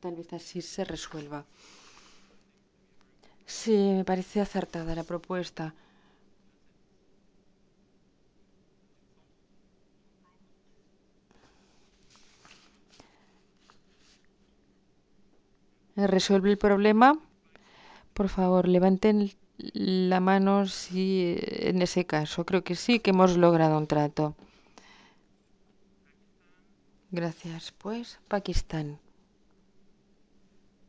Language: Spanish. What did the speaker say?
Tal vez así se resuelva. Sí, me parece acertada la propuesta. ¿Resuelve el problema? Por favor, levanten la mano si en ese caso. Creo que sí, que hemos logrado un trato. Gracias. Pues, Pakistán.